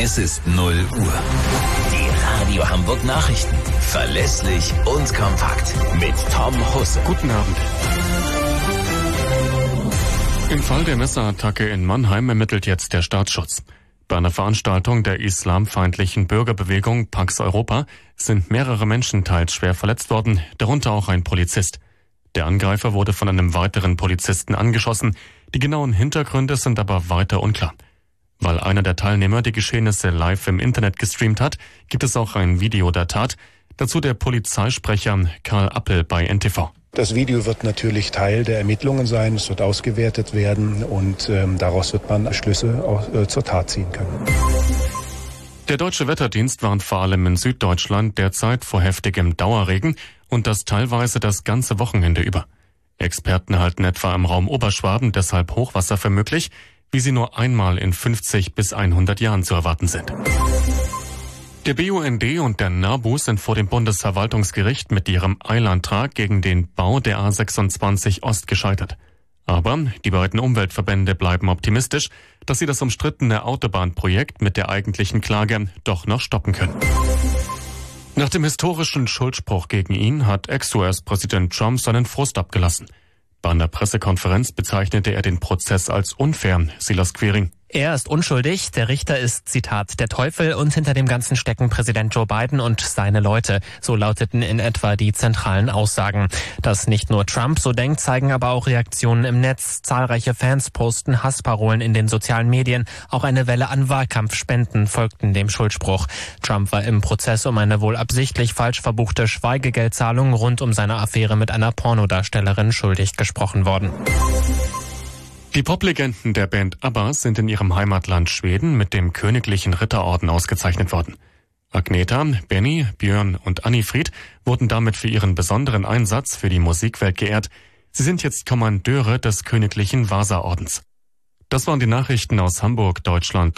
Es ist 0 Uhr. Die Radio Hamburg Nachrichten. Verlässlich und kompakt. Mit Tom Husse. Guten Abend. Im Fall der Messerattacke in Mannheim ermittelt jetzt der Staatsschutz. Bei einer Veranstaltung der islamfeindlichen Bürgerbewegung Pax Europa sind mehrere Menschen teils schwer verletzt worden, darunter auch ein Polizist. Der Angreifer wurde von einem weiteren Polizisten angeschossen. Die genauen Hintergründe sind aber weiter unklar. Weil einer der Teilnehmer die Geschehnisse live im Internet gestreamt hat, gibt es auch ein Video der Tat. Dazu der Polizeisprecher Karl Appel bei NTV. Das Video wird natürlich Teil der Ermittlungen sein, es wird ausgewertet werden und daraus wird man Schlüsse auch, zur Tat ziehen können. Der Deutsche Wetterdienst warnt vor allem in Süddeutschland derzeit vor heftigem Dauerregen und das teilweise das ganze Wochenende über. Experten halten etwa im Raum Oberschwaben deshalb Hochwasser für möglich, wie sie nur einmal in 50 bis 100 Jahren zu erwarten sind. Der BUND und der NABU sind vor dem Bundesverwaltungsgericht mit ihrem Eilantrag gegen den Bau der A26 Ost gescheitert. Aber die beiden Umweltverbände bleiben optimistisch, dass sie das umstrittene Autobahnprojekt mit der eigentlichen Klage doch noch stoppen können. Nach dem historischen Schuldspruch gegen ihn hat Ex-US-Präsident Trump seinen Frust abgelassen. Bei einer Pressekonferenz bezeichnete er den Prozess als unfair, Silas Quiring. Er ist unschuldig, der Richter ist, Zitat, der Teufel und hinter dem Ganzen stecken Präsident Joe Biden und seine Leute. So lauteten in etwa die zentralen Aussagen. Dass nicht nur Trump so denkt, zeigen aber auch Reaktionen im Netz. Zahlreiche Fans posten Hassparolen in den sozialen Medien. Auch eine Welle an Wahlkampfspenden folgten dem Schuldspruch. Trump war im Prozess um eine wohl absichtlich falsch verbuchte Schweigegeldzahlung rund um seine Affäre mit einer Pornodarstellerin schuldig gesprochen worden. Die Poplegenden der Band ABBA sind in ihrem Heimatland Schweden mit dem Königlichen Ritterorden ausgezeichnet worden. Agneta, Benny, Björn und Annifried wurden damit für ihren besonderen Einsatz für die Musikwelt geehrt. Sie sind jetzt Kommandeure des Königlichen Vasa-Ordens. Das waren die Nachrichten aus Hamburg, Deutschland